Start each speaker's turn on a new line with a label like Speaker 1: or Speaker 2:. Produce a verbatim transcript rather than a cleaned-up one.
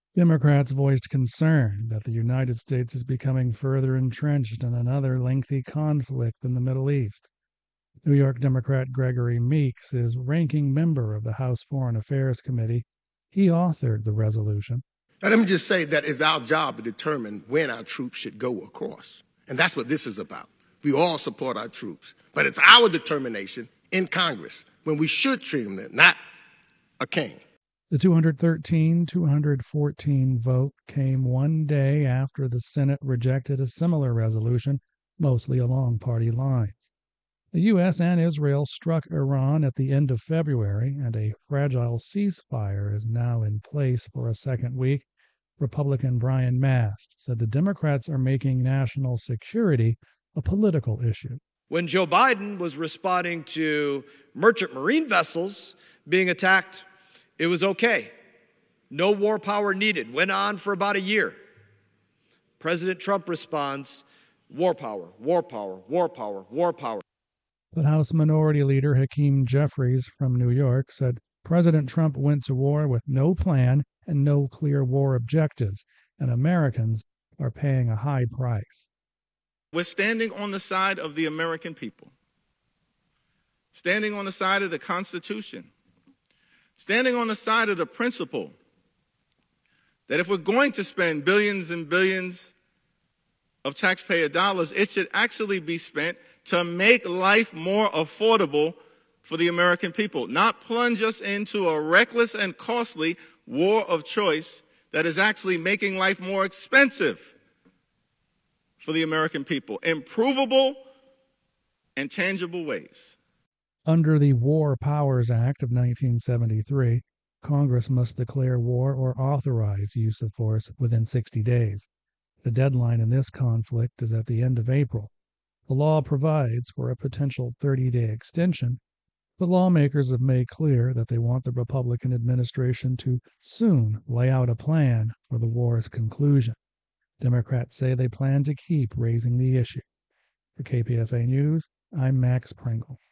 Speaker 1: Democrats voiced concern that the United States is becoming further entrenched in another lengthy conflict in the Middle East. New York Democrat Gregory Meeks is ranking member of the House Foreign Affairs Committee. He authored the resolution.
Speaker 2: Now, let me just say that it's our job to determine when our troops should go across. And that's what this is about. We all support our troops. But it's our determination in Congress when we should treat them, not a king.
Speaker 1: The two thirteen two fourteen vote came one day after the Senate rejected a similar resolution, mostly along party lines. The U S and Israel struck Iran at the end of February, and a fragile ceasefire is now in place for a second week. Republican Brian Mast said the Democrats are making national security a political issue.
Speaker 3: When Joe Biden was responding to merchant marine vessels being attacked, it was okay. No war power needed. Went on for about a year. President Trump responds, war power, war power, war power, war power.
Speaker 1: But House Minority Leader Hakeem Jeffries from New York said President Trump went to war with no plan and no clear war objectives, and Americans are paying a high price.
Speaker 4: We're standing on the side of the American people, standing on the side of the Constitution, standing on the side of the principle that if we're going to spend billions and billions of taxpayer dollars, it should actually be spent to make life more affordable for the American people, not plunge us into a reckless and costly war of choice that is actually making life more expensive for the American people, in provable and tangible ways.
Speaker 1: Under the War Powers Act of nineteen seventy-three, Congress must declare war or authorize use of force within sixty days. The deadline in this conflict is at the end of April. The law provides for a potential thirty-day extension, but lawmakers have made clear that they want the Republican administration to soon lay out a plan for the war's conclusion. Democrats say they plan to keep raising the issue. For K P F A News, I'm Max Pringle.